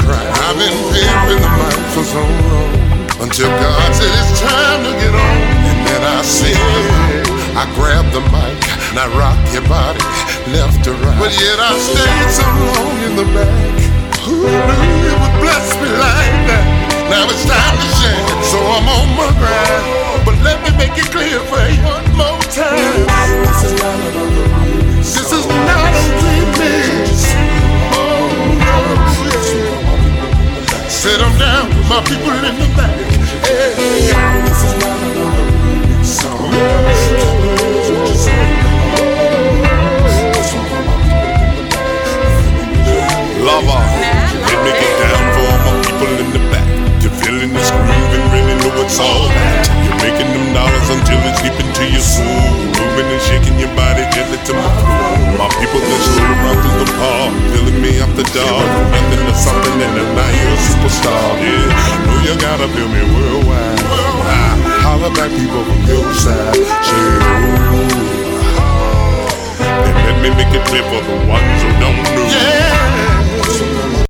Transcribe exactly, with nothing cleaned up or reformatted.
cry. I've been pimping the mic for so long, until God said it's time to get on. And then I said, I grabbed the mic, and I rock your body left to right. But yet I stayed so long in the back. Who knew it would bless me like that? Now it's time to shine, so I'm on my grind. But let me make it clear for you one more time. This is not a remix. Oh no, yeah. Sit them down, my people in the back. Hey. This is not another remix song. Lover, let me get down for all my people in the back. You're feeling this groove and really know it's all that. You're making them dollars until it's deep into your soul. Moving and shaking your body gently to my floor. My people that stroll around through the park, filling me up the dark. Nothing to something and now you're a superstar. Yeah, I know you gotta feel me worldwide. Worldwide. Holler back people from your side. Say ooh. And let me make it clear for the ones who don't know. Yeah.